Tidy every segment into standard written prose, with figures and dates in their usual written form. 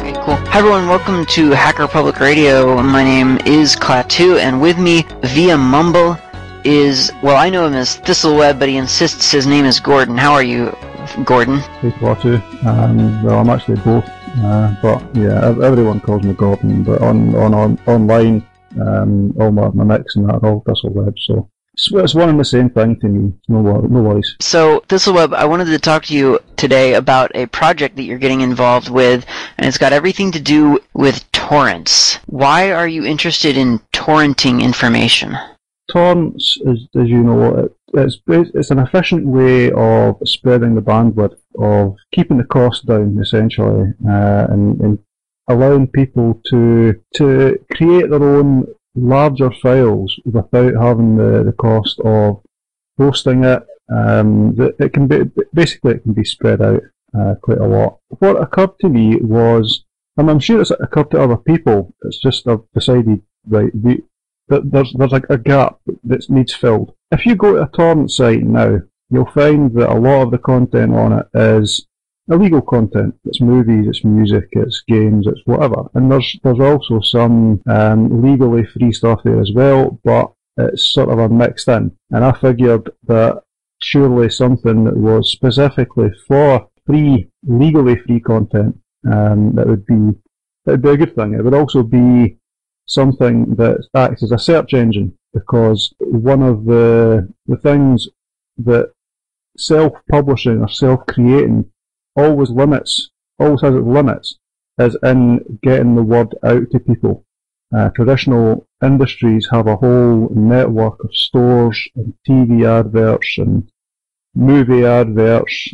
Okay, cool. Hi everyone, welcome to Hacker Public Radio. My name is Klaatu, and with me via Mumble is, well, I know him as Thistleweb, but he insists his name is Gordon. How are you, Gordon? Hey Klaatu. Well, I'm actually both, but yeah, everyone calls me Gordon, but online, all my mix and that are all Thistleweb, so it's one and the same thing to me. No worries. So, Thistleweb, I wanted to talk to you today about a project that you're getting involved with, and it's got everything to do with torrents. Why are you interested in torrenting information? Torrents, as you know, it's an efficient way of spreading the bandwidth, of keeping the cost down, essentially, and allowing people to create their own larger files without having the cost of hosting it. It can be spread out quite a lot. What occurred to me was, and I'm sure it's occurred to other people, it's just I've decided, right, that there's like a gap that needs filled. If you go to a torrent site now, you'll find that a lot of the content on it is illegal content. It's movies, it's music, it's games, it's whatever. And there's also some legally free stuff there as well, but it's sort of a mixed in. And I figured that surely something that was specifically for legally free content, that would be a good thing. It would also be something that acts as a search engine, because one of the things that self-publishing or self-creating always has its limits, is in getting the word out to people. Traditional industries have a whole network of stores and TV adverts and movie adverts,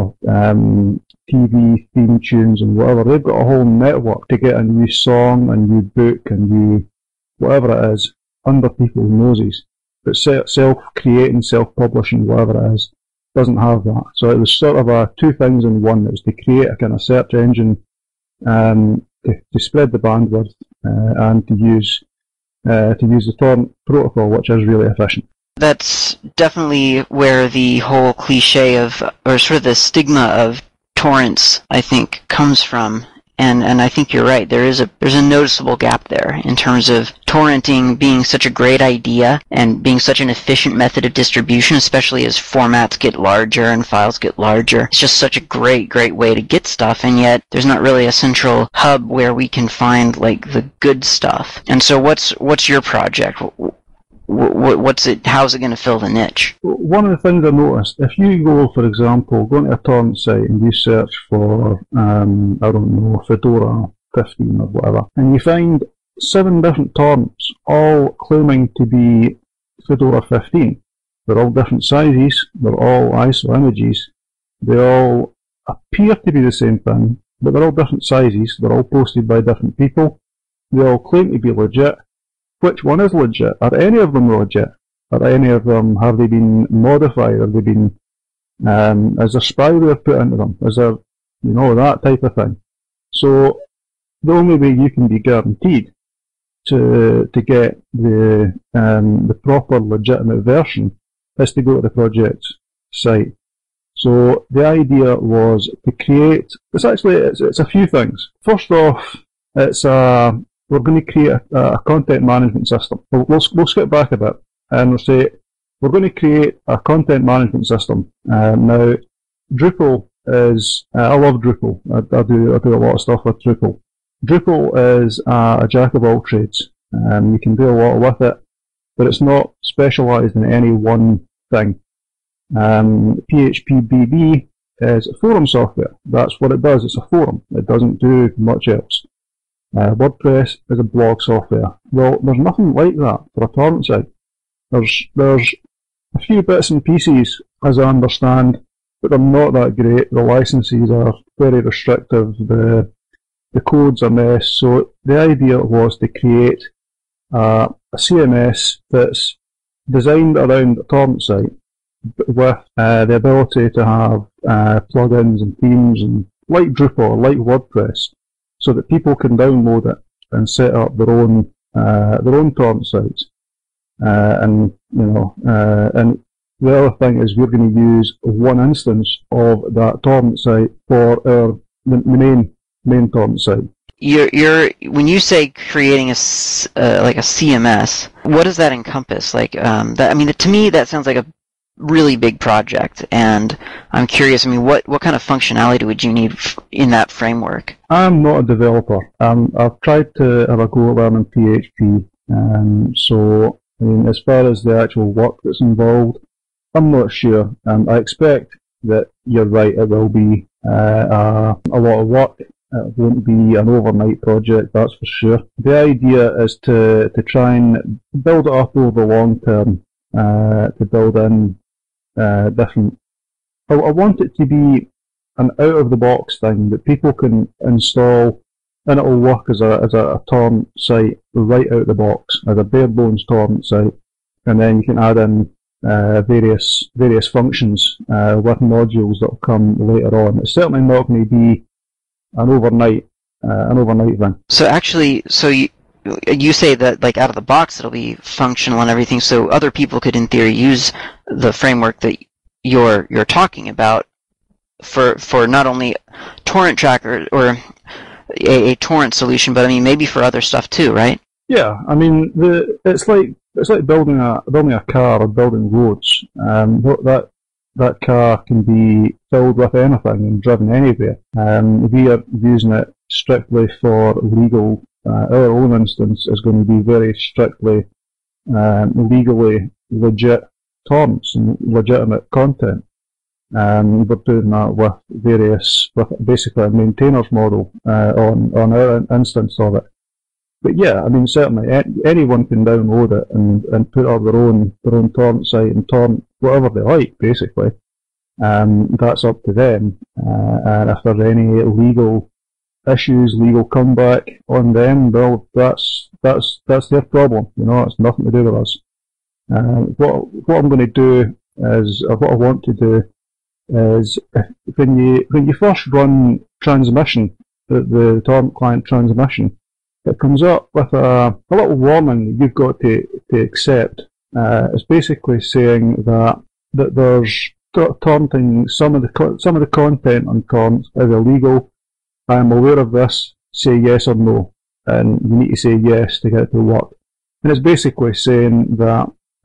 TV theme tunes and whatever. They've got a whole network to get a new song, a new book, a new whatever it is under people's noses. But self-creating, self-publishing, whatever it is, doesn't have that. So it was sort of a two things in one. It was to create a kind of search engine, to spread the bandwidth, and to use the torrent protocol, which is really efficient. That's definitely where the whole cliche of, or sort of the stigma of torrents, I think, comes from. And I think you're right. There's a noticeable gap there in terms of torrenting being such a great idea and being such an efficient method of distribution, especially as formats get larger and files get larger. It's just such a great way to get stuff, and yet there's not really a central hub where we can find like the good stuff. And so what's your project? What's it? How's it going to fill the niche? One of the things I noticed, if you go, for example, go into a torrent site and you search for, I don't know, Fedora 15 or whatever, and you find 7 different torrents, all claiming to be Fedora 15. They're all different sizes, they're all ISO images, they all appear to be the same thing, but they're all different sizes, they're all posted by different people, they all claim to be legit. Which one is legit? Are any of them legit? Are any of them, have they been modified? Have they been, is there spyware put into them? Is there, that type of thing? So, the only way you can be guaranteed to get the proper legitimate version is to go to the project site. So, the idea was to create, it's a few things. First off, we're going to create a content management system. We'll skip back a bit and we'll say we're going to create a content management system. Now, Drupal is, I love Drupal. I do a lot of stuff with Drupal. Drupal is a jack of all trades. You can do a lot with it, but it's not specialised in any one thing. PHPBB is forum software. That's what it does. It's a forum. It doesn't do much else. WordPress is a blog software. Well, there's nothing like that for a torrent site. There's a few bits and pieces, as I understand, but they're not that great. The licenses are very restrictive. The code's a mess. So the idea was to create a CMS that's designed around a torrent site, with the ability to have plugins and themes, and like Drupal, like WordPress, so that people can download it and set up their own torrent sites. And the other thing is we're going to use one instance of that torrent site for the main torrent site. you're when you say creating like a CMS, what does that encompass? Like, I mean, to me, that sounds like a really big project, and I'm curious. I mean, what kind of functionality would you need in that framework? I'm not a developer. I've tried to have a go at learning PHP, so I mean, as far as the actual work that's involved, I'm not sure. I expect that you're right. It will be a lot of work. It won't be an overnight project, that's for sure. The idea is to try and build it up over the long term, to build in different. I want it to be an out-of-the-box thing that people can install, and it'll work as a torrent site right out of the box, as a bare-bones torrent site, and then you can add in various functions with modules that will come later on. It's certainly not going to be an overnight thing. So actually, you say that like out of the box it'll be functional and everything, so other people could in theory use the framework that you're talking about for not only torrent tracker or a torrent solution, but I mean maybe for other stuff too, right? Yeah, I mean it's like building a car or building roads. That car can be filled with anything and driven anywhere. We are using it strictly for legal. Our own instance is going to be very strictly legally legit torrents and legitimate content. We're doing that with basically a maintainer's model on our instance of it. But yeah, I mean certainly anyone can download it and put up their own torrent site and torrent whatever they like, basically. That's up to them. And if there's any legal issues, legal comeback on them, well, that's their problem. You know, it's nothing to do with us. What I'm going to do is, or what I want to do is, when you first run transmission, the torrent client transmission, it comes up with a little warning that you've got to accept. It's basically saying that there's torrenting some of the content on torrents is illegal. I am aware of this. Say yes or no, and you need to say yes to get it to work. And it's basically saying that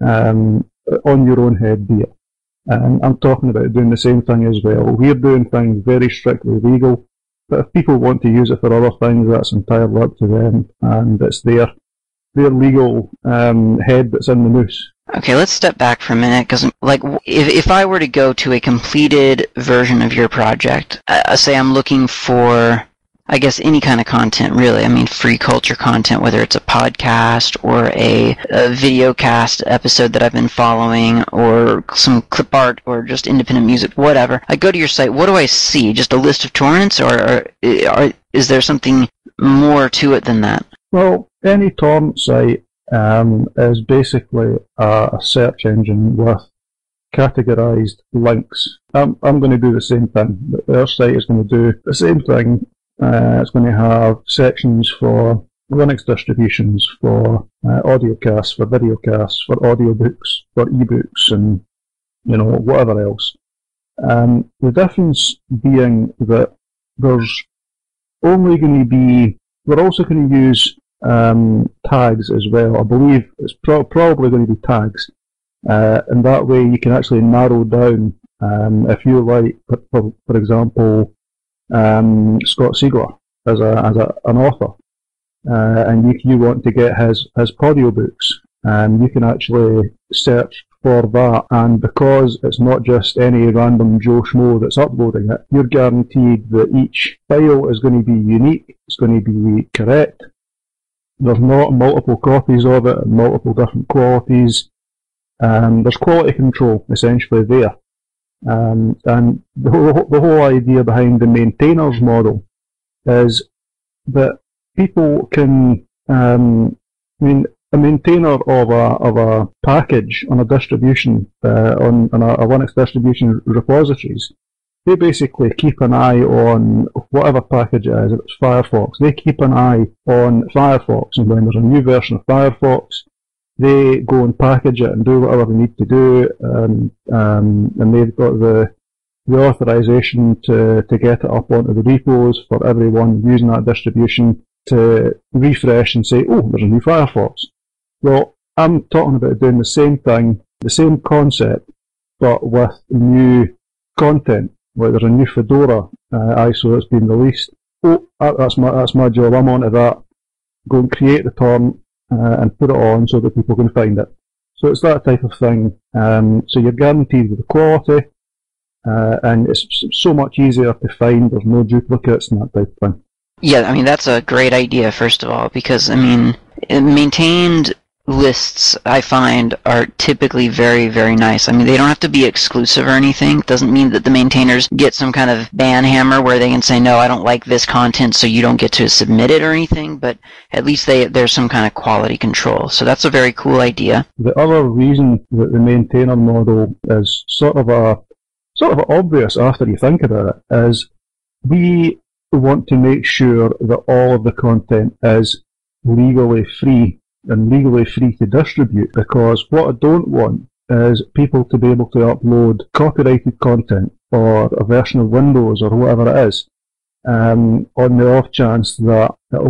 on your own head, be it. And I'm talking about doing the same thing as well. We're doing things very strictly legal. But if people want to use it for other things, that's entirely up to them, and it's their legal head that's in the noose. Okay, let's step back for a minute, because like, if I were to go to a completed version of your project, say I'm looking for, I guess, any kind of content, really. I mean, free culture content, whether it's a podcast or a video cast episode that I've been following, or some clip art, or just independent music, whatever. I go to your site, what do I see? Just a list of torrents, or is there something more to it than that? Well, any torrent site is basically a search engine with categorized links. I'm going to do the same thing. Our site is going to do the same thing. It's going to have sections for Linux distributions, for audiocasts, for videocasts, for audiobooks, for ebooks, and whatever else. The difference being that there's only going to be, we're also going to use tags as well. I believe it's probably going to be tags, and that way you can actually narrow down if you like, for example, Scott Siegler as an author, and you want to get his audiobooks, you can actually search for that, and because it's not just any random Joe Schmo that's uploading it, you're guaranteed that each file is going to be unique, it's going to be correct. There's not multiple copies of it, multiple different qualities. There's quality control essentially there. And the whole idea behind the maintainer's model is that people can, a maintainer of a package on a distribution, on a Linux distribution repositories, they basically keep an eye on whatever package it is. If it's Firefox, they keep an eye on Firefox, and when there's a new version of Firefox, they go and package it and do whatever they need to do, and they've got the authorization to get it up onto the repos for everyone using that distribution. to refresh and say, oh, there's a new Firefox. Well, I'm talking about doing the same thing, the same concept, but with new content. Like there's a new Fedora ISO that's been released. Oh, that's my job. I'm onto that. Go and create the torrent and put it on so that people can find it. So it's that type of thing. So you're guaranteed with the quality, and it's so much easier to find. There's no duplicates and that type of thing. Yeah, I mean, that's a great idea, first of all, because, I mean, maintained lists, I find, are typically very, very nice. I mean, they don't have to be exclusive or anything. It doesn't mean that the maintainers get some kind of ban hammer where they can say, no, I don't like this content, so you don't get to submit it or anything, but at least there's some kind of quality control. So that's a very cool idea. The other reason that the maintainer model is sort of obvious after you think about it is we want to make sure that all of the content is legally free and legally free to distribute, because what I don't want is people to be able to upload copyrighted content or a version of Windows or whatever it is, on the off chance that it'll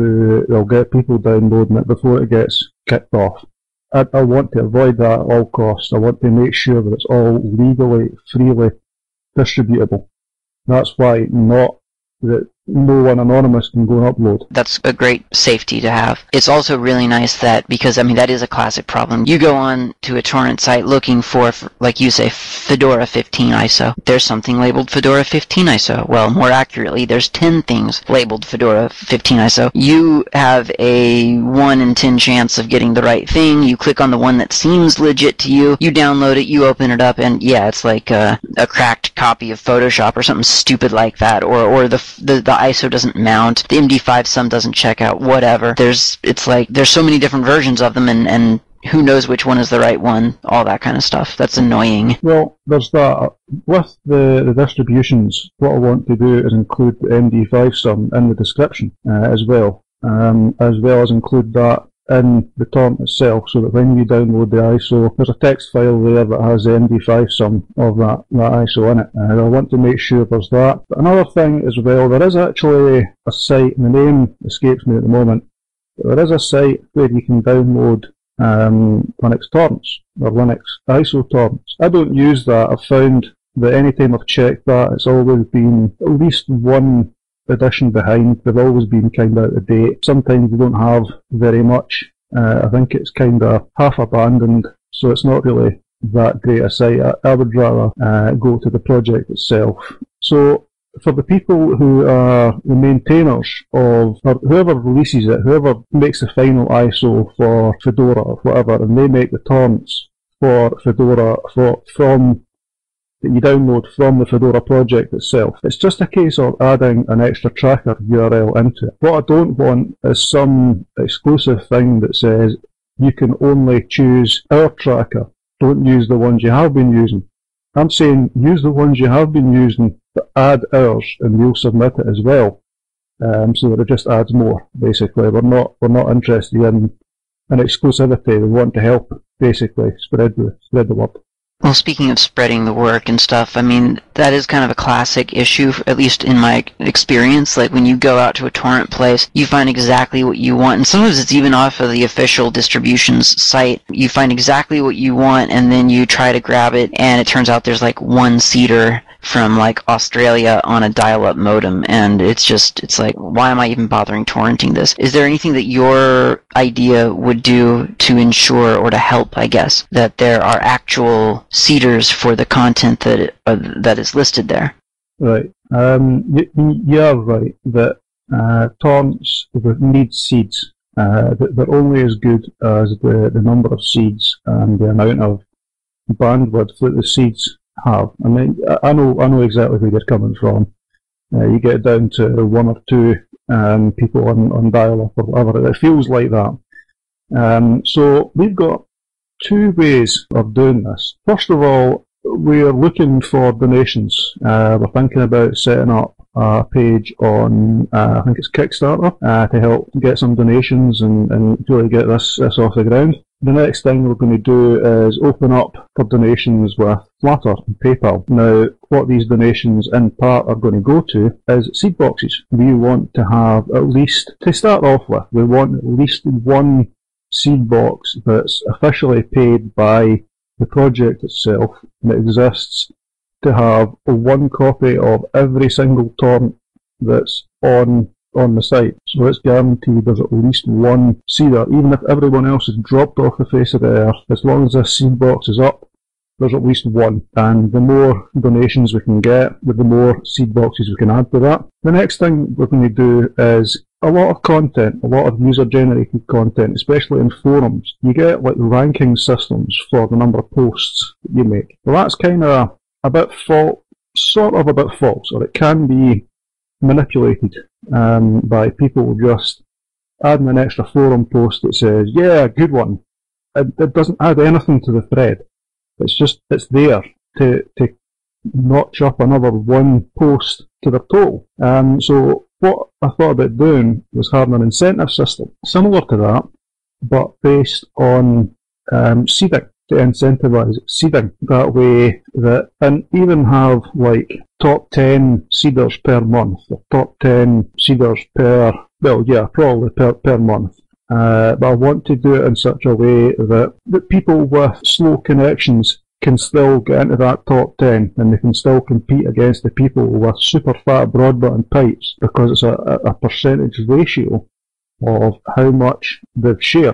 get people downloading it before it gets kicked off. I want to avoid that at all costs. I want to make sure that it's all legally, freely distributable. That's why that no one anonymous can go and upload. That's a great safety to have. It's also really nice that, because, I mean, that is a classic problem. You go on to a torrent site looking for, like you say, Fedora 15 ISO. There's something labeled Fedora 15 ISO. Well, more accurately, there's 10 things labeled Fedora 15 ISO. You have a 1 in 10 chance of getting the right thing. You click on the one that seems legit to you. You download it, you open it up, and yeah, it's like a cracked copy of Photoshop or something stupid like that, or the ISO doesn't mount, the MD5 sum doesn't check out, whatever. There's so many different versions of them, and who knows which one is the right one, all that kind of stuff. That's annoying. Well, there's that. With the distributions, what I want to do is include the MD5 sum in the description as well as include that in the torrent itself, so that when you download the ISO, there's a text file there that has the MD5 sum of that ISO in it. I want to make sure there's that. But another thing as well, there is actually a site, and the name escapes me at the moment, but there is a site where you can download Linux torrents, or Linux ISO torrents. I don't use that. I've found that any time I've checked that, it's always been at least one edition behind. They've always been kind of out of date. Sometimes they don't have very much. I think it's kind of half abandoned, so it's not really that great a site. I would rather go to the project itself. So for the people who are the maintainers of, or whoever releases it, whoever makes the final ISO for Fedora or whatever, and they make the torrents for Fedora that you download from the Fedora project itself. It's just a case of adding an extra tracker URL into it. What I don't want is some exclusive thing that says you can only choose our tracker. Don't use the ones you have been using. I'm saying use the ones you have been using, but add ours, and we'll submit it as well. So that it just adds more. Basically, we're not interested in an exclusivity. We want to help basically spread the word. Well, speaking of spreading the work and stuff, I mean, that is kind of a classic issue, at least in my experience. Like, when you go out to a torrent place, you find exactly what you want, and sometimes it's even off of the official distributions site. You find exactly what you want, and then you try to grab it, and it turns out there's like one seeder from like Australia on a dial-up modem, and it's like, why am I even bothering torrenting this? Is there anything that your idea would do to ensure, or to help, I guess, that there are actual seeders for the content that is listed there? Right. You're right that torrents need seeds. They're only as good as the number of seeds and the amount of bandwidth that the seeds have. I mean, I know exactly where you're coming from. You get down to one or two people on dial-up or whatever. It feels like that. So we've got two ways of doing this. First of all, we're looking for donations. We're thinking about setting up a page on, I think it's Kickstarter, to help get some donations and really get this off the ground. The next thing we're going to do is open up for donations with Flattr and PayPal. Now, what these donations in part are going to go to is seed boxes. We want to have at least, to start off with, we want at least one seed box that's officially paid by the project itself that exists, to have one copy of every single torrent that's on the site. So it's guaranteed there's at least one seeder, even if everyone else has dropped off the face of the earth. As long as this seed box is up, there's at least one. And the more donations we can get, the more seed boxes we can add to that. The next thing we're going to do is a lot of content, a lot of user-generated content, especially in forums. You get like ranking systems for the number of posts that you make. Well, that's kind of a bit sort of a bit false, or it can be manipulated by people just adding an extra forum post that says, yeah, good one. It doesn't add anything to the thread. It's there to notch up another one post to the total. So what I thought about doing was having an incentive system similar to that, but based on seeding, to incentivize seeding that way, that, and even have like top 10 seeders per month, or top 10 seeders per, well, yeah, probably per month. But I want to do it in such a way that people with slow connections can still get into that top 10, and they can still compete against the people with super fat broadband pipes, because it's a percentage ratio of how much they've shared,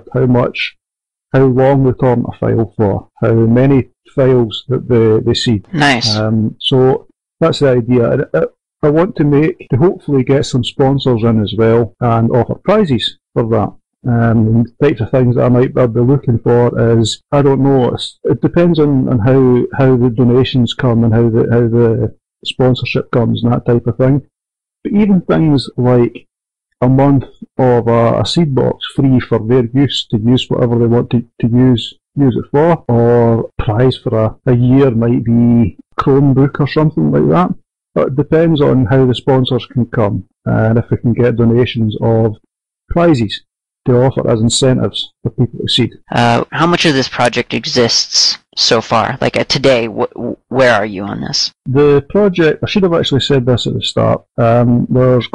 how long they torrent a file for, how many files that they see. Nice. So that's the idea. I want to hopefully get some sponsors in as well, and offer prizes for that. The types of things that I'll be looking for is, I don't know, it depends on how the donations come and how the sponsorship comes and that type of thing. But even things like a month of a seed box free for their use, to use whatever they want to use it for, or prize for a year might be Chromebook or something like that. But it depends on how the sponsors can come, and if we can get donations of prizes to offer as incentives for people to seed. How much of this project exists so far? Like today, where are you on this? The project, I should have actually said this at the start. There's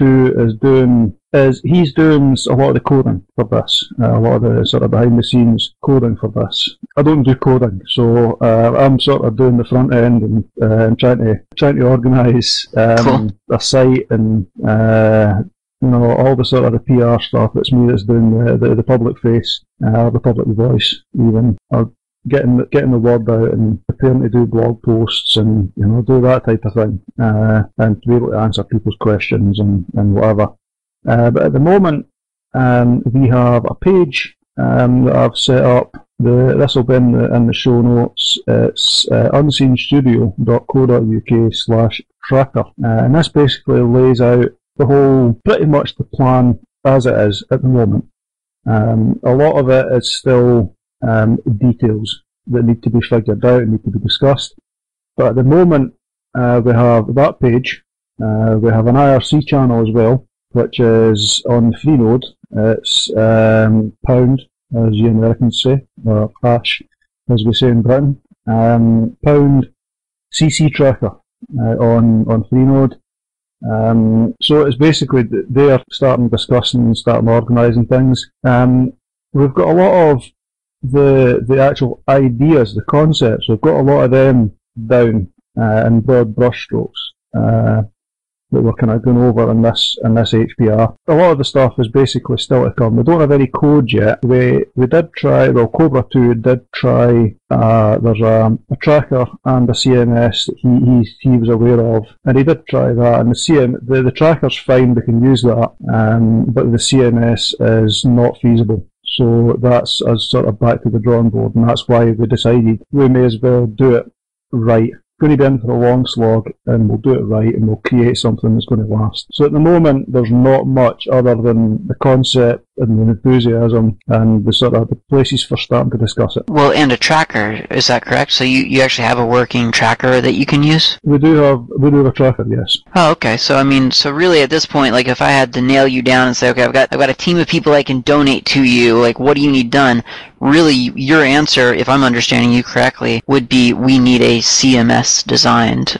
Cobra2 he's doing a lot of the coding for this, a lot of the sort of behind the scenes coding for this. I don't do coding, so I'm sort of doing the front end and trying to organise Cool. a site and all the sort of the PR stuff. It's me that's doing the public face, the public voice, even. Getting the word out and preparing to do blog posts and do that type of thing, and to be able to answer people's questions and whatever. But at the moment, we have a page that I've set up. This will be in the show notes. It's unseenstudio.co.uk/tracker, and this basically lays out pretty much the plan as it is at the moment. A lot of it is still details that need to be figured out and need to be discussed. But at the moment, we have that page. We have an IRC channel as well, which is on Freenode. It's pound, as you Americans say, or hash, as we say in Britain. Pound CC tracker on Freenode. So it's basically they're starting discussing and starting organising things. We've got a lot of the actual ideas, the concepts. We've got a lot of them down in broad brushstrokes that we're kind of going over in this HPR. A lot of the stuff is basically still to come. We don't have any code yet. We did try, Cobra2 did try, there's a tracker and a CMS that he was aware of, and he did try that, and the tracker's fine, we can use that, but the CMS is not feasible. So that's us sort of back to the drawing board, and that's why we decided we may as well do it right. Going to be in for a long slog, and we'll do it right, and we'll create something that's going to last. So at the moment, there's not much other than the concept and the enthusiasm and the sort of the places for starting to discuss it. Well, and a tracker, is that correct? So you actually have a working tracker that you can use? We do have a tracker, yes. Oh, okay. So I mean, so really at this point, like if I had to nail you down and say, okay, I've got a team of people I can donate to you, like what do you need done? Really, your answer, if I'm understanding you correctly, would be we need a CMS designed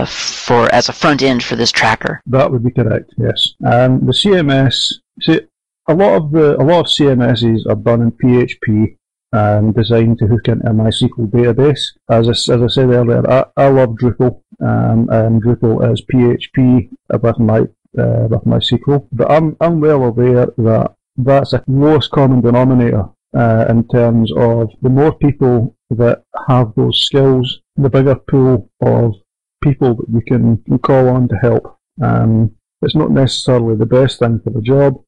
as a front end for this tracker. That would be correct, yes. The CMS, see, a lot of CMSs are done in PHP, designed to hook into a MySQL database. As I said earlier, I love Drupal, and Drupal is PHP with MySQL. But I'm well aware that that's a lowest common denominator. In terms of the more people that have those skills, the bigger pool of people that you can call on to help. It's not necessarily the best thing for the job,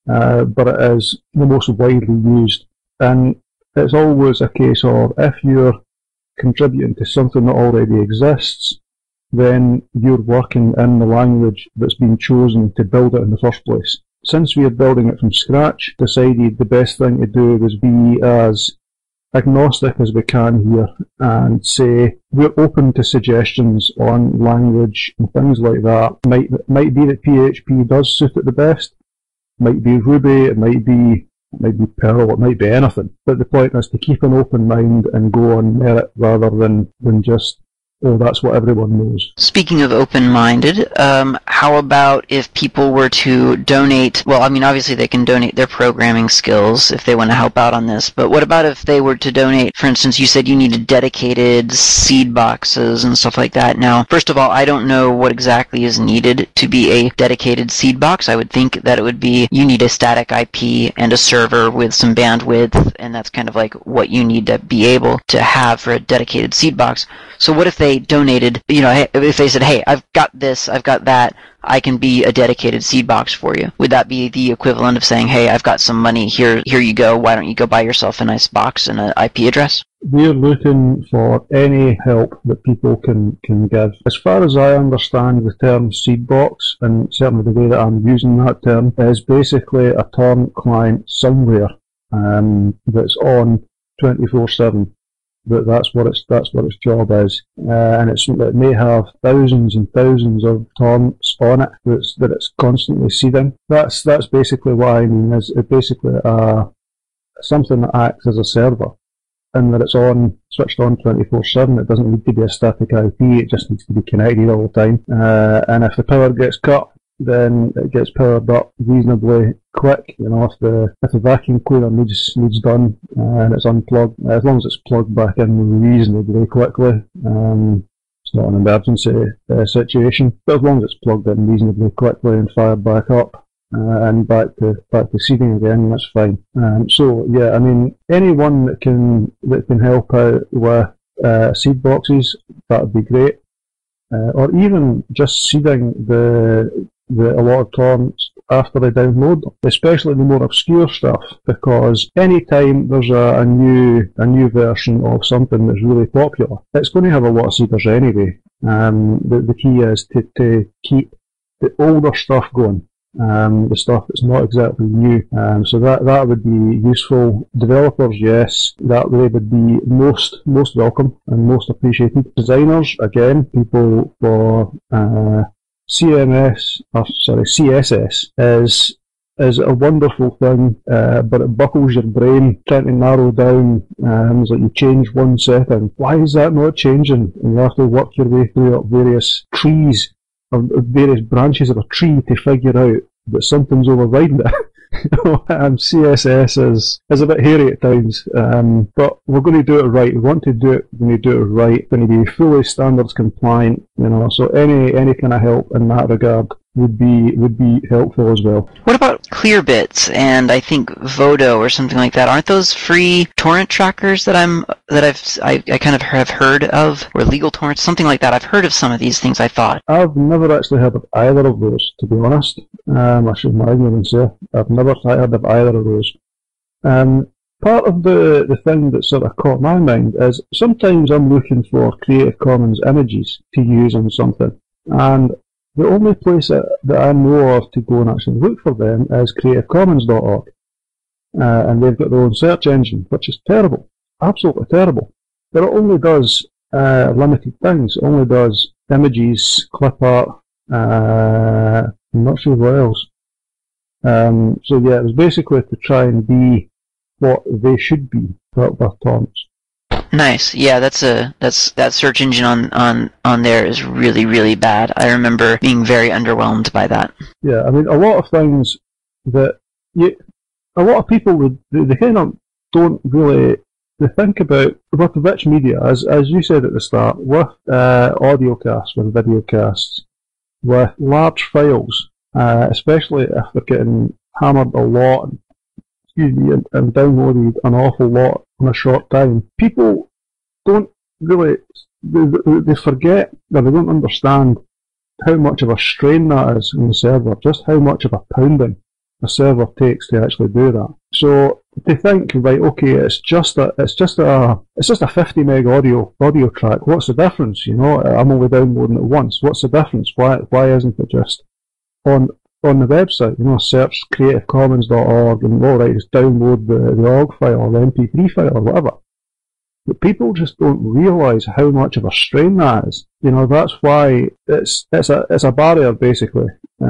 but it is the most widely used. And it's always a case of if you're contributing to something that already exists, then you're working in the language that's been chosen to build it in the first place. Since we are building it from scratch, decided the best thing to do was be as agnostic as we can here and say we're open to suggestions on language and things like that. Might be that PHP does suit it the best, might be Ruby, it might be Perl, it might be anything. But the point is to keep an open mind and go on merit rather than just, oh, that's what everyone knows. Speaking of open-minded, how about if people were to donate, well, I mean, obviously they can donate their programming skills if they want to help out on this, but what about if they were to donate, for instance, you said you needed dedicated seed boxes and stuff like that. Now, first of all, I don't know what exactly is needed to be a dedicated seed box. I would think that it would be, you need a static IP and a server with some bandwidth, and that's kind of like what you need to be able to have for a dedicated seed box. So what if they donated, if they said, hey, I've got this, I've got that, I can be a dedicated seed box for you. Would that be the equivalent of saying, hey, I've got some money, here you go, why don't you go buy yourself a nice box and an IP address? We're looking for any help that people can give. As far as I understand the term seed box, and certainly the way that I'm using that term, is basically a torrent client somewhere that's on 24/7. That's what its job is, and it may have thousands and thousands of torrents on it that it's constantly seeding. That's basically what I mean. Is it basically something that acts as a server, and that it's switched on 24/7. It doesn't need to be a static IP. It just needs to be connected all the time. And if the power gets cut, then it gets powered up reasonably quick. If the vacuum cleaner needs done and it's unplugged, as long as it's plugged back in reasonably quickly, it's not an emergency situation. But as long as it's plugged in reasonably quickly and fired back up and back to seeding again, that's fine. So yeah, I mean, anyone that can help out with seed boxes, that would be great. Or even just seeding a lot of torrents after they download them, especially the more obscure stuff, because any time there's a new version of something that's really popular, it's going to have a lot of seeders anyway. The key is to keep the older stuff going, the stuff that's not exactly new. So that would be useful. Developers, yes, that way would be most welcome and most appreciated. Designers, again, people for CSS is a wonderful thing, but it buckles your brain trying to narrow down. It's like you change one setting. Why is that not changing? And you have to work your way through various trees, or various branches of a tree to figure out that something's overriding it. CSS is a bit hairy at times, but we're going to do it right. We want to do it. We're going to do it right. We're going to be fully standards compliant. So any kind of help in that regard would be helpful as well. What about Clearbits and I think Vodo or something like that? Aren't those free torrent trackers that I kind of have heard of, or legal torrents, something like that? I've heard of some of these things, I thought. I've never actually heard of either of those, to be honest. I should my ignorance there. I've never heard of either of those. Part of the thing that sort of caught my mind is sometimes I'm looking for Creative Commons images to use on something, and the only place that I know of to go and actually look for them is creativecommons.org. and they've got their own search engine, which is terrible, absolutely terrible. But it only does limited things. It only does images, clip art, I'm not sure what else. So yeah, it was basically to try and be what they should be with torrents. Nice. Yeah, that search engine on there is really, really bad. I remember being very underwhelmed by that. Yeah, I mean, a lot of things that a lot of people they kind of don't really they think about with rich media, as you said at the start, with audiocasts, with videocasts, with large files, especially if they're getting hammered a lot, and downloaded an awful lot in a short time. People don't really, they forget, or they don't understand how much of a strain that is on the server, just how much of a pounding a server takes to actually do that. So they think, right, okay, it's just a 50 meg audio track. What's the difference? You know, I'm only downloading it once. What's the difference? Why isn't it just on the website? You know, search creativecommons.org and all right, just download the OGG file or the MP3 file or whatever. But people just don't realise how much of a strain that is. You know, that's why it's a barrier basically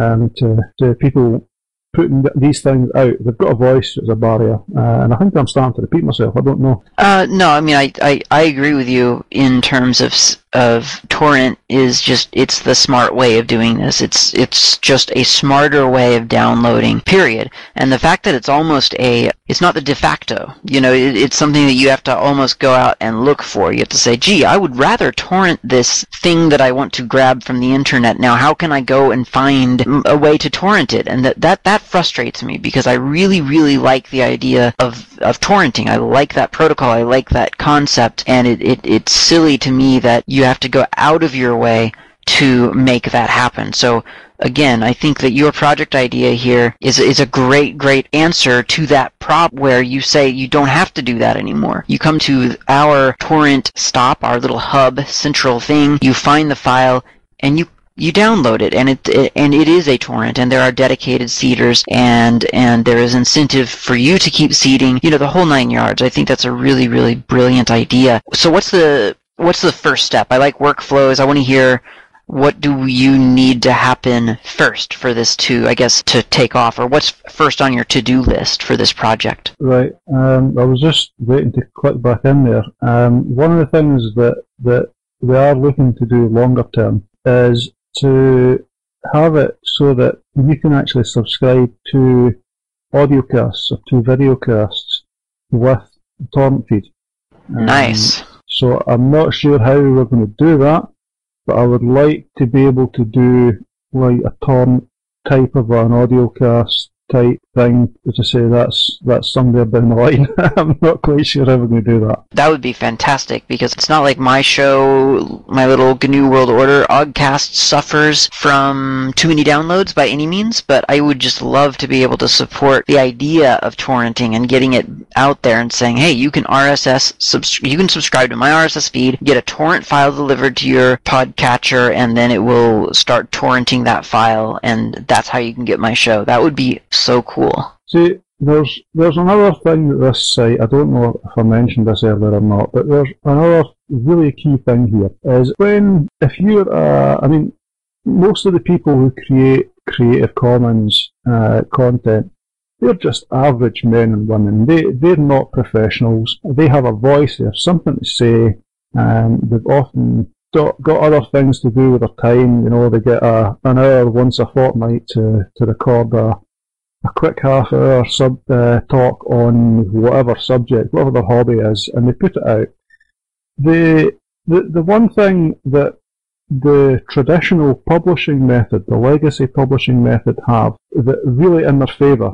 to people putting these things out. They've got a voice as a barrier, and I think I'm starting to repeat myself. I don't know. No, I mean I agree with you in terms of torrent is just, it's the smart way of doing this. It's just a smarter way of downloading, period. And the fact that it's almost it's not the de facto, you know, it's something that you have to almost go out and look for. You have to say, gee, I would rather torrent this thing that I want to grab from the internet. Now, how can I go and find a way to torrent it? And that frustrates me, because I really, really like the idea of torrenting. I like that protocol. I like that concept. And it's silly to me that you have to go out of your way to make that happen. So again, I think that your project idea here is a great answer to that problem, where you say you don't have to do that anymore. You come to our torrent stop, our little hub central thing, you find the file, and you download it, and it is a torrent, and there are dedicated seeders, and there is incentive for you to keep seeding, you know, the whole 9 yards. I think that's a really, really brilliant idea. So what's the first step? I like workflows. I want to hear, what do you need to happen first for this to take off, or what's first on your to-do list for this project? Right. I was just waiting to click back in there. One of the things that we are looking to do longer term is to have it so that you can actually subscribe to audiocasts or to videocasts with the torrent feed. Nice. So I'm not sure how we're going to do that, but I would like to be able to do like a torrent type of an audiocast type thing. As I say, that's somewhere down the line. I'm not quite sure how we're going to do that. That would be fantastic, because it's not like my show, my little GNU World Order, Oggcast, suffers from too many downloads by any means, but I would just love to be able to support the idea of torrenting and getting it out there and saying, hey, you can you can subscribe to my RSS feed, get a torrent file delivered to your podcatcher, and then it will start torrenting that file, and that's how you can get my show. That would be so cool. See, there's another thing that this site, I don't know if I mentioned this earlier or not, but there's another really key thing here, is if you're, I mean, most of the people who create Creative Commons content, they're just average men and women. They're not professionals. They have a voice, they have something to say, they've often got other things to do with their time. You know, they get an hour once a fortnight to record a quick half-hour talk on whatever subject, whatever their hobby is, and they put it out. The one thing that the traditional publishing method, the legacy publishing method, have that really in their favour,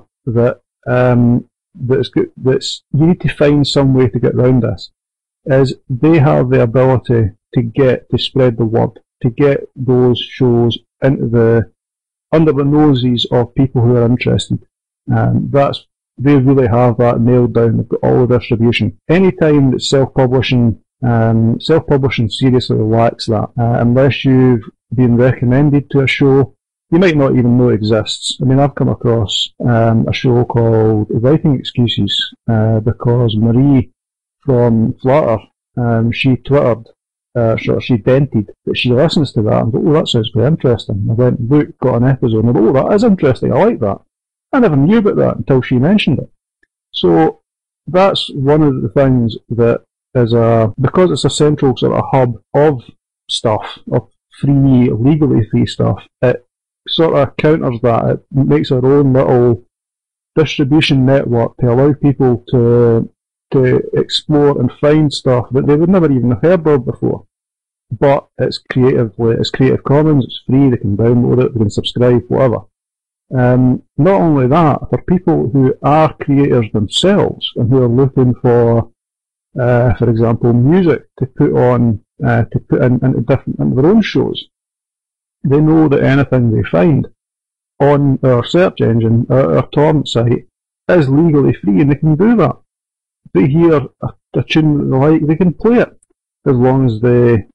that's you need to find some way to get around this, is they have the ability to spread the word, to get those shows under the noses of people who are interested. They really have that nailed down. They've got all the distribution. Anytime that self-publishing seriously lacks that, unless you've been recommended to a show, you might not even know exists. I mean, I've come across a show called Writing Excuses because Marie from Flutter, she twittered, she dented that she listens to that and thought, oh, that sounds very interesting. I went and looked, got an episode, and I thought, oh, that is interesting, I like that. I never knew about that until she mentioned it. So that's one of the things that is because it's a central sort of hub of stuff, of free, legally free stuff, it sort of counters that. It makes our own little distribution network to allow people to explore and find stuff that they would never even have heard of before. But it's Creative Commons, it's free, they can download it, they can subscribe, whatever. Not only that, for people who are creators themselves and who are looking for example, music to put on, to put into their own shows, they know that anything they find on our search engine, our torrent site, is legally free, and they can do that. If they hear a tune that they like, they can play it, as long as they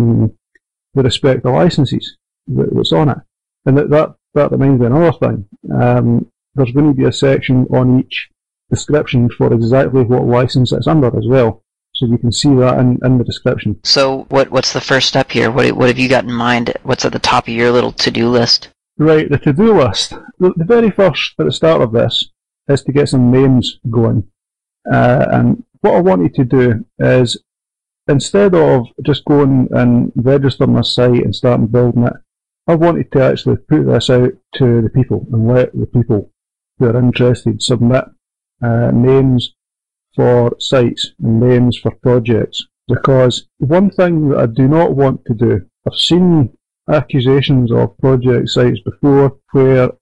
respect the licenses that's on it. And that reminds me of another thing. There's going to be a section on each description for exactly what license it's under as well. So you can see that in the description. So what's the first step here? What have you got in mind? What's at the top of your little to-do list? Right, the to-do list. The very first, at the start of this, is to get some names going. And what I wanted to do is, instead of just going and registering a site and starting building it, I wanted to actually put this out to the people and let the people who are interested submit names for sites and names for projects. Because one thing that I do not want to do, I've seen accusations of project sites before where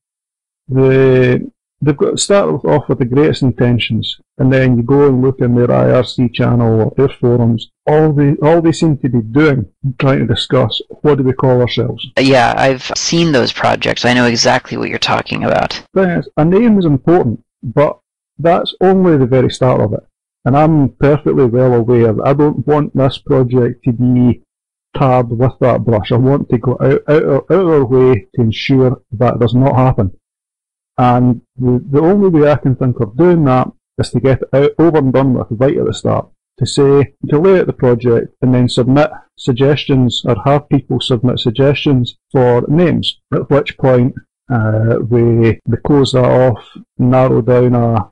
they've got started off with the greatest intentions, and then you go and look in their IRC channel or their forums, all they seem to be doing, trying to discuss, what do we call ourselves? Yeah, I've seen those projects. I know exactly what you're talking about. A name is important, but that's only the very start of it. And I'm perfectly well aware that I don't want this project to be tabbed with that brush. I want to go out of our way to ensure that does not happen. And the only way I can think of doing that is to get it over and done with right at the start. To lay out the project and then submit suggestions, or have people submit suggestions for names, at which point we close that off, narrow down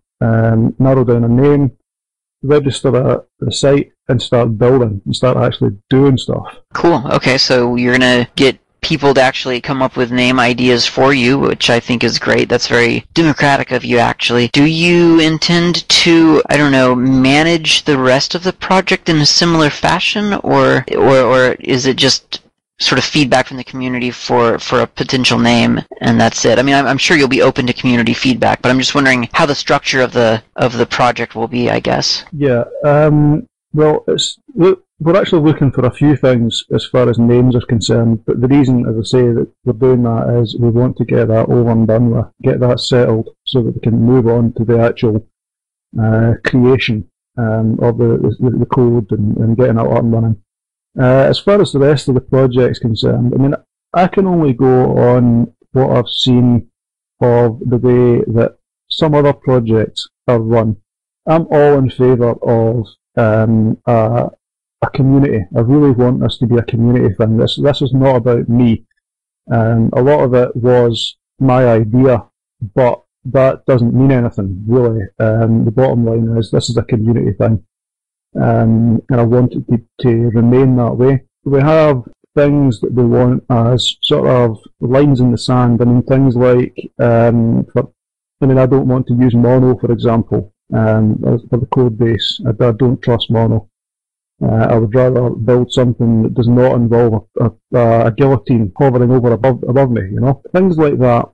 a name, register the site, and start building, and start actually doing stuff. Cool. Okay, so you're going to get people to actually come up with name ideas for you, which I think is great. That's very democratic of you, actually. Do you intend to, manage the rest of the project in a similar fashion, or is it just sort of feedback from the community for a potential name, and that's it? I mean, I'm sure you'll be open to community feedback, but I'm just wondering how the structure of the project will be, I guess. Yeah. Well, we're actually looking for a few things as far as names are concerned, but the reason, as I say, that we're doing that is we want to get that over and done with, get that settled, so that we can move on to the actual creation of the code and getting it up and running. As far as the rest of the project's concerned, I mean, I can only go on what I've seen of the way that some other projects are run. I'm all in favour of a community. I really want this to be a community thing. This is not about me. A lot of it was my idea, but that doesn't mean anything, really. The bottom line is this is a community thing. And I want it to remain that way. We have things that we want as sort of lines in the sand. I mean, things like, I don't want to use Mono, for example, for the code base. I don't trust Mono. I would rather build something that does not involve a guillotine hovering over above me, Things like that.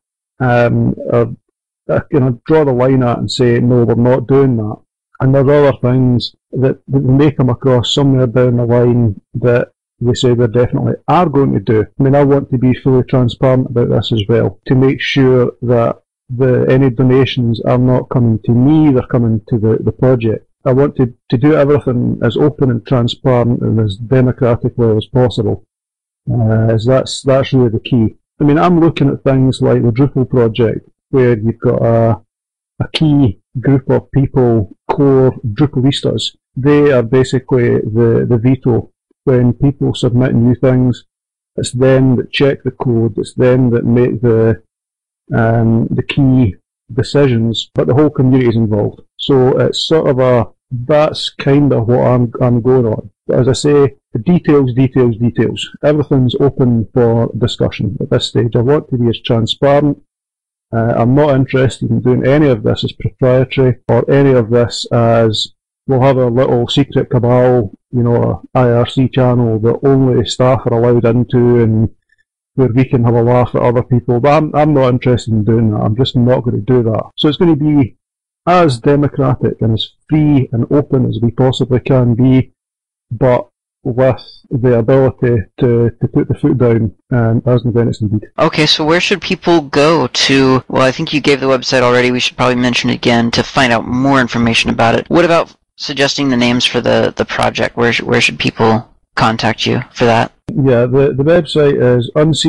Draw the line at and say, no, we're not doing that. And there's other things that we may come across somewhere down the line that we say we definitely are going to do. I mean, I want to be fully transparent about this as well, to make sure that any donations are not coming to me, they're coming to the project. I want to do everything as open and transparent and as democratically as possible. As that's really the key. I mean, I'm looking at things like the Drupal project, where you've got a key group of people, core Drupalistas. They are basically the veto. When people submit new things, it's them that check the code, it's them that make the key decisions, but the whole community is involved. So it's sort of that's kind of what I'm going on. But as I say, the details. Everything's open for discussion at this stage. I want to be as transparent. I'm not interested in doing any of this as proprietary, or any of this as we'll have a little secret cabal, IRC channel that only staff are allowed into, and where we can have a laugh at other people. But I'm not interested in doing that. I'm just not going to do that. So it's going to be as democratic and as free and open as we possibly can be, but with the ability to put the foot down, as an event indeed. Okay, so where should people go to, well, I think you gave the website already, we should probably mention it again, to find out more information about it. What about suggesting the names for the project? Where should people contact you for that? Yeah, the website is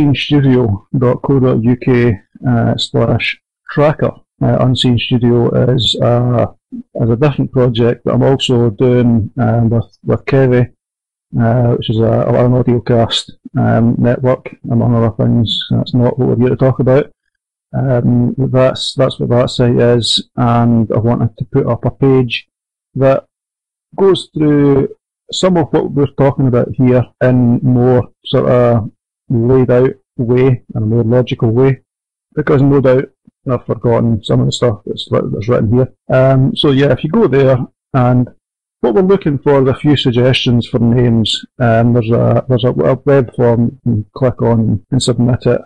unseenstudio.co.uk/tracker. Unseen Studio is a different project that I'm also doing with Kevy, which is an audiocast network, among other things. That's not what we're here to talk about. That's what that site is, and I wanted to put up a page that goes through some of what we're talking about here in more sort of laid out way, and a more logical way, because no doubt I've forgotten some of the stuff that's written here. So yeah, if you go there, and what we're looking for are a few suggestions for names. There's a web form you can click on and submit it.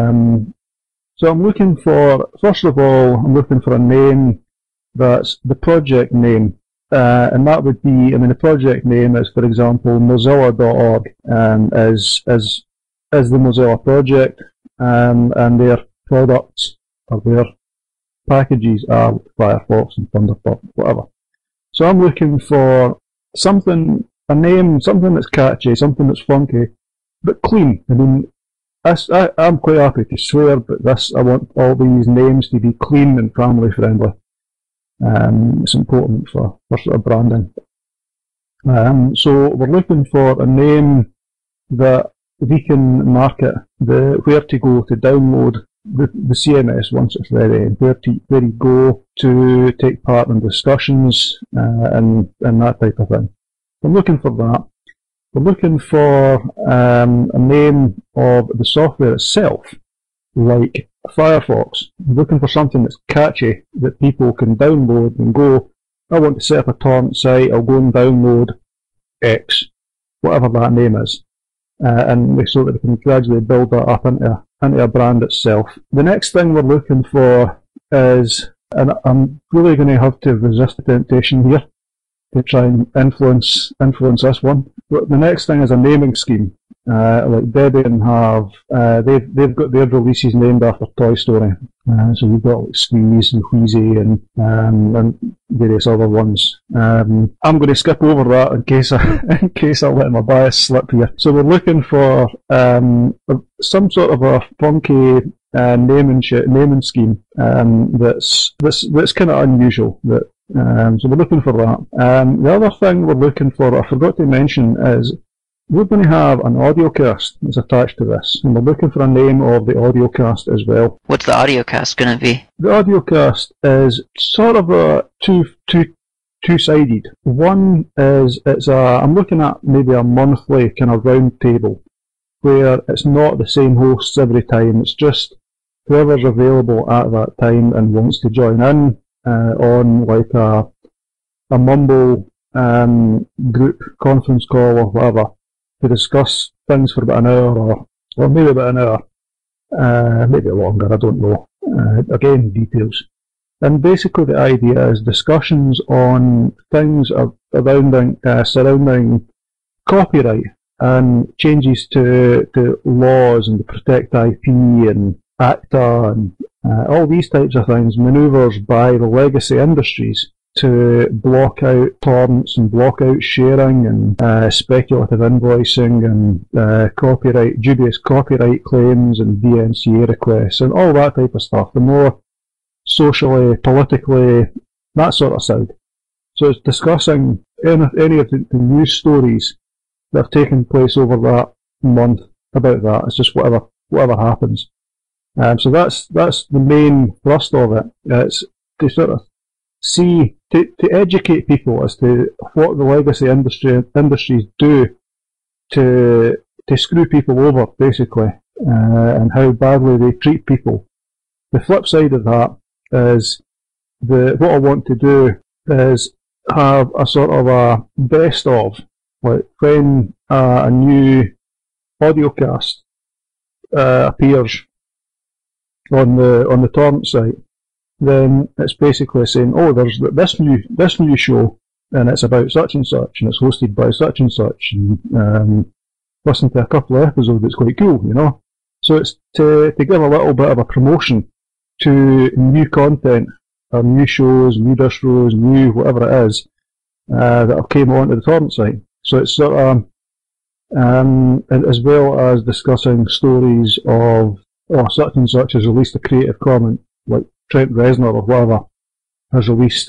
So I'm looking for, first of all, a name that's the project name. And that would be, the project name is, for example, Mozilla.org, is the Mozilla project, and their products or their packages are Firefox and Thunderbird, whatever. So I'm looking for a name, something that's catchy, something that's funky, but clean. I'm quite happy to swear, but I want all these names to be clean and family friendly. It's important for sort of branding. So we're looking for a name that we can market, where to go to download the CMS once it's ready, and where you go to take part in discussions and that type of thing. We're looking for that. We're looking for a name of the software itself, like Firefox. We're looking for something that's catchy, that people can download and go, I want to set up a torrent site, I'll go and download X, whatever that name is. And so that we can gradually build that up into a brand itself. The next thing we're looking for is, and I'm really going to have to resist the temptation here to try and influence this one. But the next thing is a naming scheme. Like Debian have, they've got their releases named after Toy Story. So we've got like Squeeze and Wheezy and various other ones. I'm going to skip over that in case I let my bias slip here. So we're looking for some sort of a funky naming scheme that's kind of unusual. So we're looking for that. The other thing we're looking for, I forgot to mention, is we're going to have an audiocast that's attached to this, and we're looking for a name of the audiocast as well. What's the audiocast going to be? The audiocast is sort of a two-sided. One is I'm looking at maybe a monthly kind of round table, where it's not the same hosts every time. It's just whoever's available at that time and wants to join in on like a Mumble group conference call or whatever, to discuss things for about an hour or maybe about an hour, maybe longer, I don't know. Again, details. And basically the idea is discussions on things surrounding copyright and changes to laws and to protect IP and ACTA and all these types of things, manoeuvres by the legacy industries to block out torrents and block out sharing and speculative invoicing and dubious copyright claims and DMCA requests and all that type of stuff. The more socially, politically, that sort of side. So it's discussing any of the news stories that have taken place over that month about that. It's just whatever happens. So that's the main thrust of it. It's to sort of to educate people as to what the legacy industries do to screw people over, basically, and how badly they treat people. The flip side of that is what I want to do is have a sort of a best of, like when a new audiocast appears on the torrent site, then it's basically saying, oh, there's this new show, and it's about such and such, and it's hosted by such and such, and listen to a couple of episodes, it's quite cool, you know. So it's to give a little bit of a promotion to new content, or new shows, new distros, new whatever it is, that have came onto the torrent site. So it's sort of, as well as discussing stories of, oh, such and such has released a Creative Commons, like Trent Reznor or whatever has released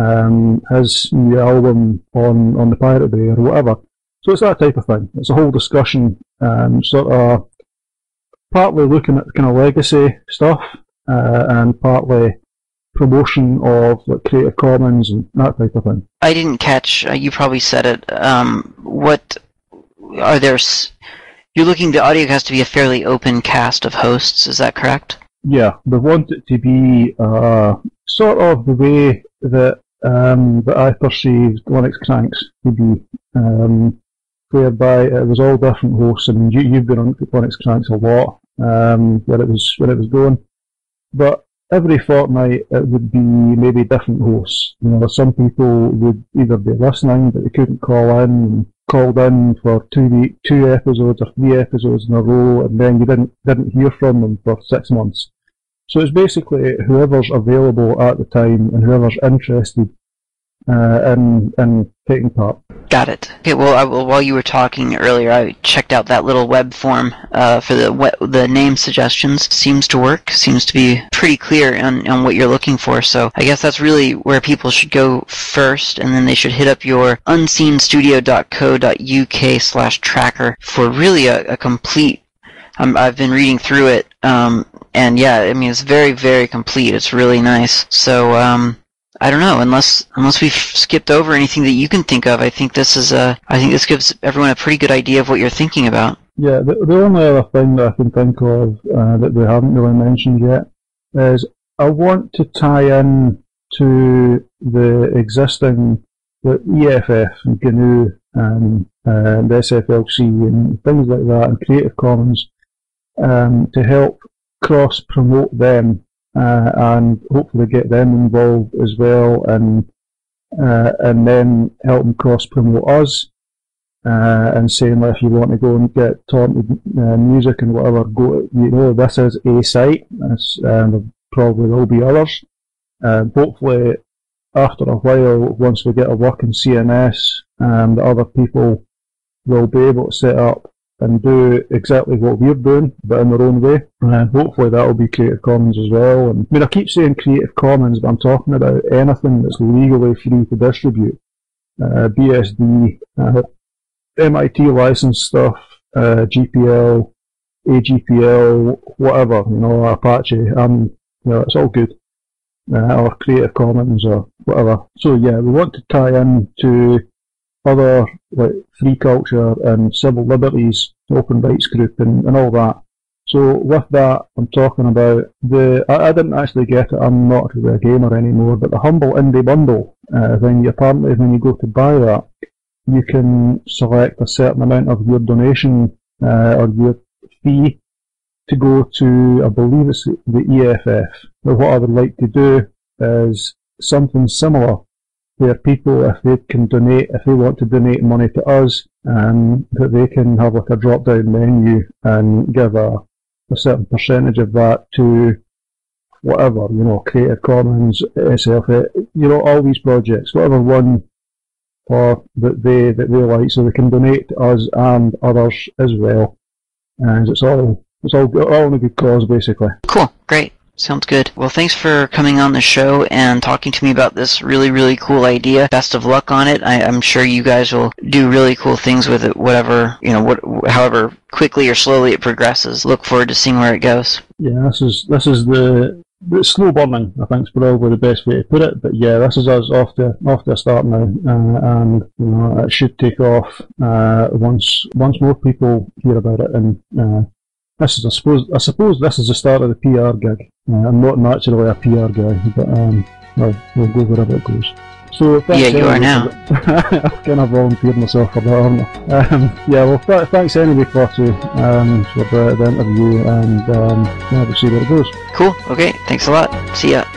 his new album on the Pirate Bay or whatever. So it's that type of thing. It's a whole discussion, sort of partly looking at kind of legacy stuff, and partly promotion of like Creative Commons and that type of thing. I didn't catch, you probably said it, what are there... You're looking the audiocast to be a fairly open cast of hosts, is that correct? Yeah, we want it to be sort of the way that I perceived Linux Cranks to be, whereby it was all different hosts. I mean, you've been on Linux Cranks a lot, where it was going, but every fortnight it would be maybe different hosts. You know, some people would either be listening but they couldn't call in, and called in for 2 episodes or 3 episodes in a row, and then you didn't hear from them for 6 months. So it's basically whoever's available at the time and whoever's interested in taking part. Got it. Okay, well, while you were talking earlier, I checked out that little web form for the name suggestions. Seems to work. Seems to be pretty clear on what you're looking for. So I guess that's really where people should go first, and then they should hit up your unseenstudio.co.uk/tracker for really a complete. I've been reading through it, and yeah, I mean it's very, very complete. It's really nice. So I don't know, unless we've skipped over anything that you can think of. I think this gives everyone a pretty good idea of what you're thinking about. Yeah, the only other thing that I can think of that we haven't really mentioned yet is I want to tie in to the existing EFF and GNU and SFLC and things like that and Creative Commons to help cross-promote them. And hopefully get them involved as well, and then help them cross-promote us, and saying that if you want to go and get taunted music and whatever, go. You know, this is a site. There probably will be others. Hopefully, after a while, once we get a working CMS, the other people will be able to set up and do exactly what we're doing, but in their own way. And hopefully that will be Creative Commons as well. And I mean, I keep saying Creative Commons, but I'm talking about anything that's legally free to distribute. BSD, MIT licensed stuff, GPL, AGPL, whatever, you know, Apache, you know, it's all good. Or Creative Commons or whatever. So yeah, we want to tie in to other like free culture and civil liberties, open rights group and all that. So with that, I'm talking about I didn't actually get it, I'm not really a gamer anymore, but the Humble Indie Bundle, apparently when you go to buy that, you can select a certain amount of your donation or your fee to go to, I believe it's the EFF. But what I would like to do is something similar, where people, if they want to donate money to us, that they can have like a drop-down menu and give a certain percentage of that to whatever, Creative Commons, SFA, all these projects, whatever one or that they like, so they can donate to us and others as well. And it's all in a good cause, basically. Cool, great. Sounds good. Well, thanks for coming on the show and talking to me about this really, really cool idea. Best of luck on it. I'm sure you guys will do really cool things with it, however quickly or slowly it progresses. Look forward to seeing where it goes. Yeah, this is the slow burning, I think is probably the best way to put it. But yeah, this is us off to a start now, and it should take off once more people hear about it. And this is, I suppose this is the start of the PR gig. I'm not naturally a PR guy, but we'll go wherever it goes. So yeah, you are now. I've kind of volunteered myself for that, haven't I? Thanks anyway, Clutty, for the interview, and we'll see where it goes. Cool. Okay. Thanks a lot. See ya.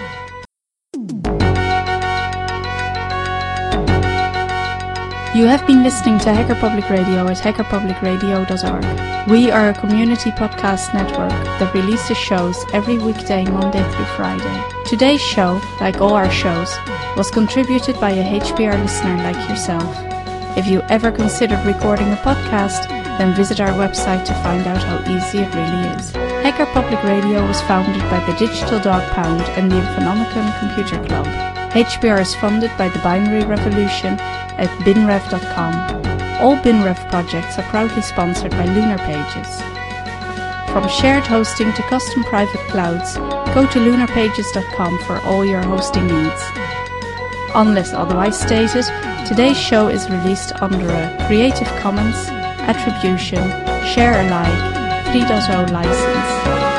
You have been listening to Hacker Public Radio at hackerpublicradio.org. We are a community podcast network that releases shows every weekday, Monday through Friday. Today's show, like all our shows, was contributed by a HPR listener like yourself. If you ever considered recording a podcast, then visit our website to find out how easy it really is. Hacker Public Radio was founded by the Digital Dog Pound and the Infonomicon Computer Club. HPR is funded by the Binary Revolution at binrev.com. All BinRev projects are proudly sponsored by Lunar Pages. From shared hosting to custom private clouds, go to lunarpages.com for all your hosting needs. Unless otherwise stated, today's show is released under a Creative Commons Attribution Share Alike 3.0 license.